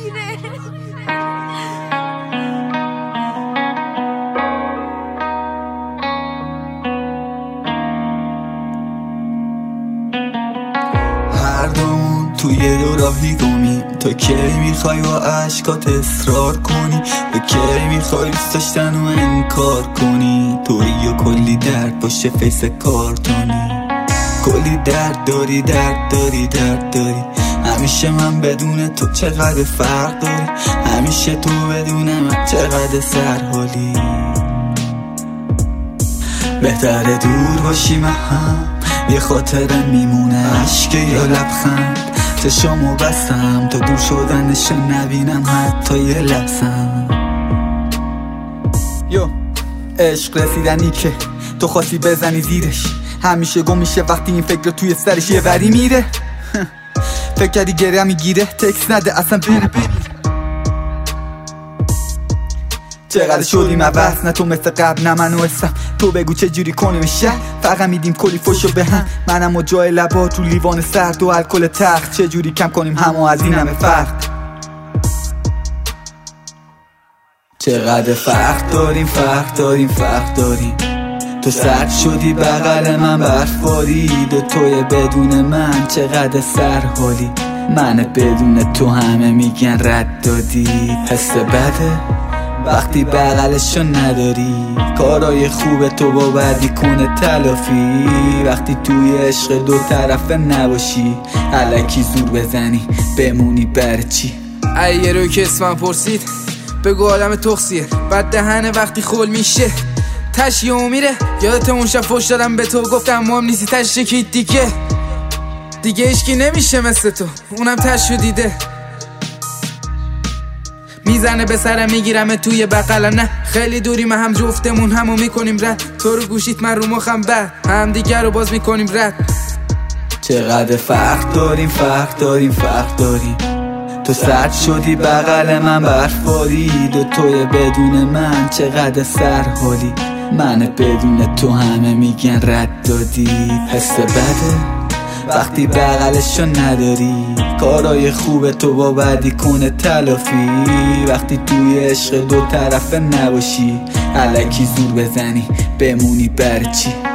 هر دومون توی دو راهی گمیم. تو کی میخوای با عشقات اصرار کنی؟ تو کی میخوای دوست داشتن و انکار کنی؟ توی و کلی درد باشه فیس کارتونی، کلی درد داری، درد داری، درد داری. همیشه من بدون تو چقدر فرق داری، همیشه تو بدون من چقدر سرحالی. بهتره دور باشیم هم، یه خاطره میمونه عشق یا لبخند. چشامو بستم تا دور شدنشو نبینم حتی یه لحظم. یو عشق رسیدنی که تو خواستی بزنی زیرش، همیشه گم میشه وقتی این فکر توی سرش یه وری میره. فکر کردی گره میگیره، تکس نده اصلا بره. چقدر شدیم عوض، نه تو مثل قبل نه من و اسم. تو بگو چه جوری کنیم شهر، فقط میدیم کلی فشو به هم. منم و جای لبا تو لیوان سرد و الکل تخت، چه جوری کم کنیم همو از این همه فرق. چقدر فرق داریم، فرق داریم، فرق داریم. تو سرد شدی بغل من برف بارید، و توی بدون من چقدر سرحالی. من بدون تو همه میگن رد دادی. حس بده وقتی بغلشو نداری، کارای خوب تو با بدی کنه تلافی. وقتی توی عشق دو طرفه نباشی، الکی زور بزنی بمونی برچی. یه روی که اسمم پرسید بگو عالم تخصیه، بعد دهنه وقتی خول میشه تش یهو میره. یادت اون شب فوش دادم به تو، گفتم مهم نیستی تش شکید دیگه اشکی نمیشه مثل تو، اونم تشو دیده. میزنه به سرم میگیرم توی بغل، نه خیلی دوری من هم جفتمون همو میکنیم رد. تو رو گوشیت من رو مخم بد، هم دیگر رو باز میکنیم رد. چقدر فرق داریم، فرق داریم، فرق داریم. تو سرد شدی بغل من برف بارید، و توی بدون من چقدر سرحالی. من بدون تو همه میگن رد دادی. حس بده وقتی بغلشو نداری، کارای خوب تو با بدی کنه تلافی. وقتی توی عشق دو طرفه نباشی، الکی زور بزنی بمونی برچی.